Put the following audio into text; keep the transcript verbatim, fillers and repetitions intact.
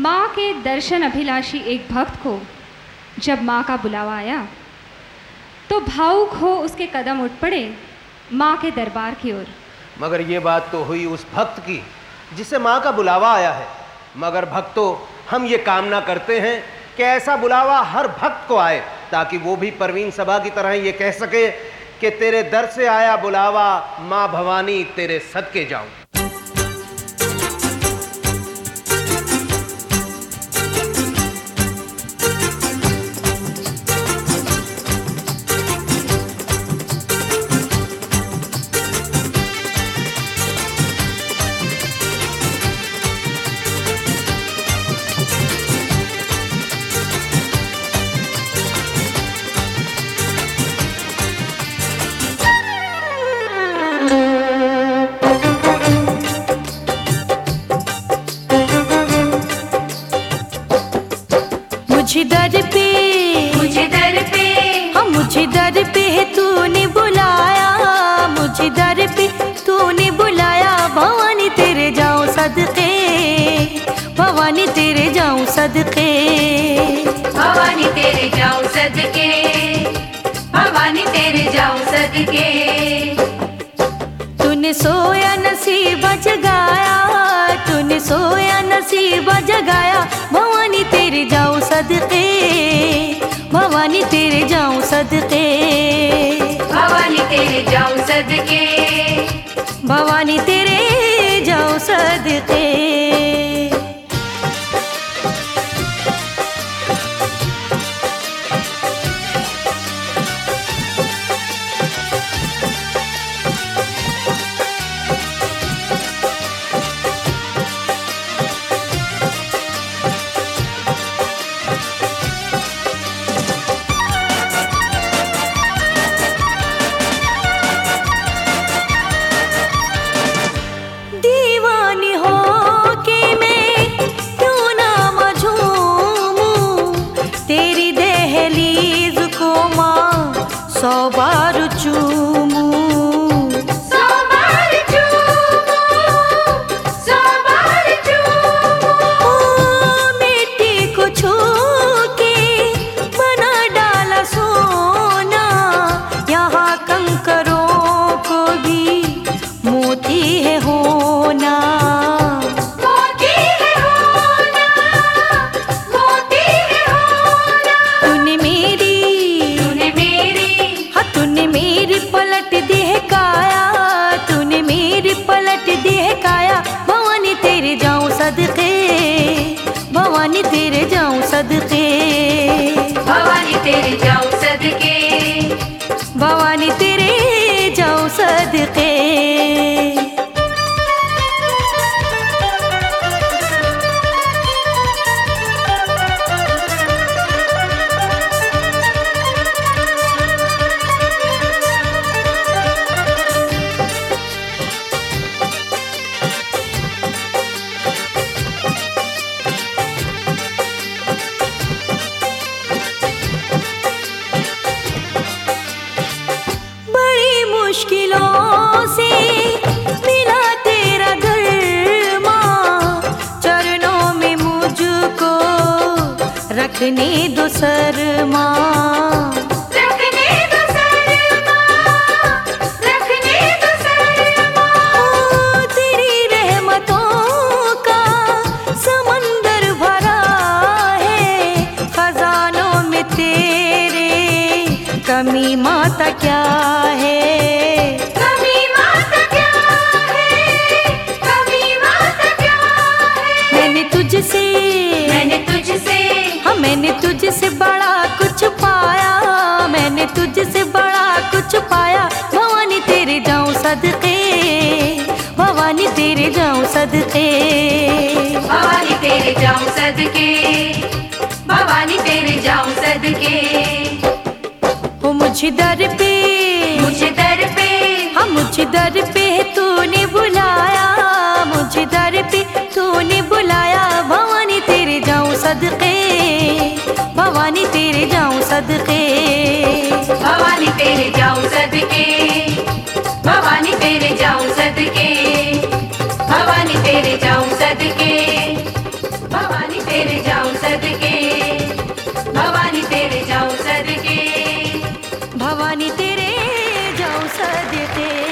माँ के दर्शन अभिलाषी एक भक्त को जब माँ का बुलावा आया तो भावुक हो उसके कदम उठ पड़े माँ के दरबार की ओर। मगर ये बात तो हुई उस भक्त की जिसे माँ का बुलावा आया है। मगर भक्तों, हम ये कामना करते हैं कि ऐसा बुलावा हर भक्त को आए ताकि वो भी परवीन सभा की तरह ये कह सके कि तेरे दर से आया बुलावा, माँ भवानी तेरे सदके जाऊं। मुझे दर पे मुझे दर पे हाँ मुझे दर पे है तूने बुलाया, मुझे दर पे तूने बुलाया। भवानी तेरे जाऊं सदके, भवानी तेरे जाऊं सदके, भवानी तेरे जाऊं सदके, भवानी तेरे जाऊं सदके। तूने सोया नसीब जगाया, तूने सोया नसीब जगाया। भवानी तेरे जाऊं सदके, भवानी तेरे जाऊं सदके, भवानी तेरे जाऊं सदके, भवानी तेरे जाऊं सदके। दीवानी हो के मैं क्यों ना मझूमूं, तेरी दहलीज को माँ सौ बार चूमूं। सौ बार चूमूं, सौ बार चूमूं। ओ मिट्टी को छू के बना डाला सोना, यहाँ कंकरों को भी मोती है होना। मोती है होना, मोती है होना। तूने मेरी तूने मेरी हाँ तूने मेरी पलट दिहकाया, तूने मेरी पलट दिहकाया। भवानी तेरे जाऊं सदके, भवानी तेरे जाऊं सदके, भवानी तेरे जाऊं सदके, भवानी तेरे जाऊं सदके। बड़ी मुश्किलों से मिला तेरा घर माँ, चरणों में मुझको रखने दो सर माँ। रखने दो सर माँ, रखने दो सर माँ। ओ तेरी रहमतों का समंदर भरा है, खजानों में तेरे कमी माता क्या है। कभी माता क्या है, कभी माता क्या है। मैंने तुझसे मैंने तुझसे हाँ मैंने तुझसे बड़ा कुछ पाया, मैंने तुझसे बड़ा कुछ पाया। भवानी तेरे जाऊं सदके, भवानी तेरे जाऊं सदके, भवानी तेरे जाऊं सदके, भवानी तेरे जाऊं सदके। हो मुझे दर पे मुझे दर पे हाँ मुझे दर पे तूने बुलाया, मुझे दर पे तूने बुलाया। भवानी तेरे जाऊं सदके, भवानी तेरे जाऊं सदके, भवानी तेरे जाऊं सदके, भवानी तेरे जाऊं सदके, भवानी तेरे जाऊं सदके, भवानी तेरे जाऊं सदके, भवानी तेरे जाऊं सदके, भवानी तेरे जाऊं सदके।